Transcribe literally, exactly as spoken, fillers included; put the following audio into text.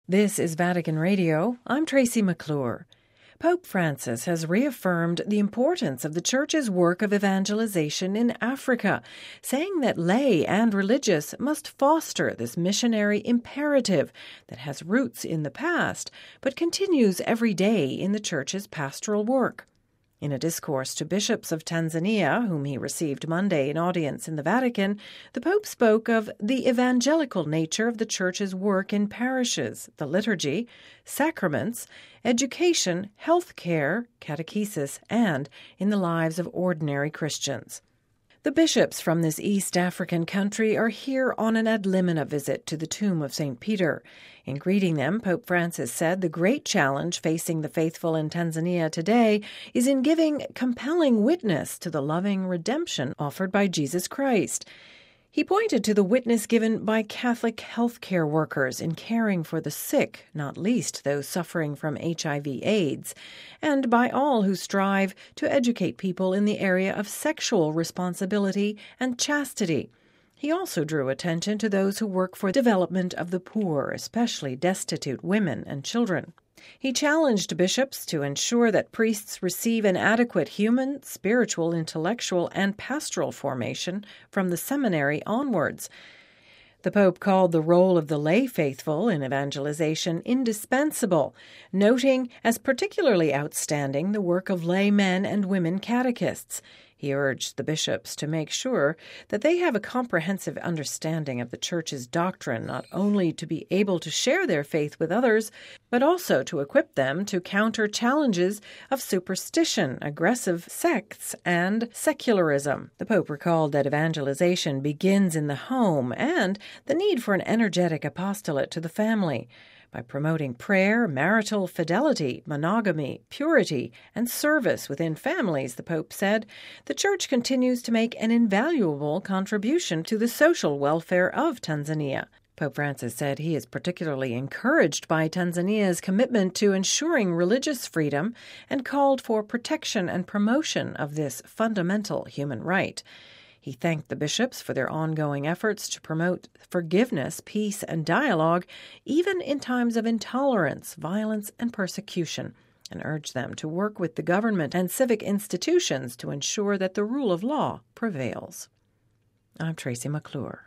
This is Vatican Radio. I'm Tracy McClure. Pope Francis has reaffirmed the importance of the Church's work of evangelization in Africa, saying that lay and religious must foster this missionary imperative that has roots in the past but continues every day in the Church's pastoral work. In a discourse to bishops of Tanzania, whom he received Monday in audience in the Vatican, the Pope spoke of the evangelical nature of the Church's work in parishes, the liturgy, sacraments, education, health care, catechesis, and in the lives of ordinary Christians. The bishops from this East African country are here on an ad limina visit to the tomb of Saint Peter. In greeting them, Pope Francis said the great challenge facing the faithful in Tanzania today is in giving compelling witness to the loving redemption offered by Jesus Christ. He pointed to the witness given by Catholic healthcare workers in caring for the sick, not least those suffering from H I V AIDS, and by all who strive to educate people in the area of sexual responsibility and chastity. He also drew attention to those who work for the development of the poor, especially destitute women and children. He challenged bishops to ensure that priests receive an adequate human, spiritual, intellectual, and pastoral formation from the seminary onwards. The Pope called the role of the lay faithful in evangelization indispensable, noting as particularly outstanding the work of lay men and women catechists. He urged the bishops to make sure that they have a comprehensive understanding of the Church's doctrine, not only to be able to share their faith with others, but also to equip them to counter challenges of superstition, aggressive sects, and secularism. The Pope recalled that evangelization begins in the home and the need for an energetic apostolate to the family. By promoting prayer, marital fidelity, monogamy, purity, and service within families, the Pope said, the Church continues to make an invaluable contribution to the social welfare of Tanzania. Pope Francis said he is particularly encouraged by Tanzania's commitment to ensuring religious freedom and called for protection and promotion of this fundamental human right. He thanked the bishops for their ongoing efforts to promote forgiveness, peace, and dialogue, even in times of intolerance, violence, and persecution, and urged them to work with the government and civic institutions to ensure that the rule of law prevails. I'm Tracy McClure.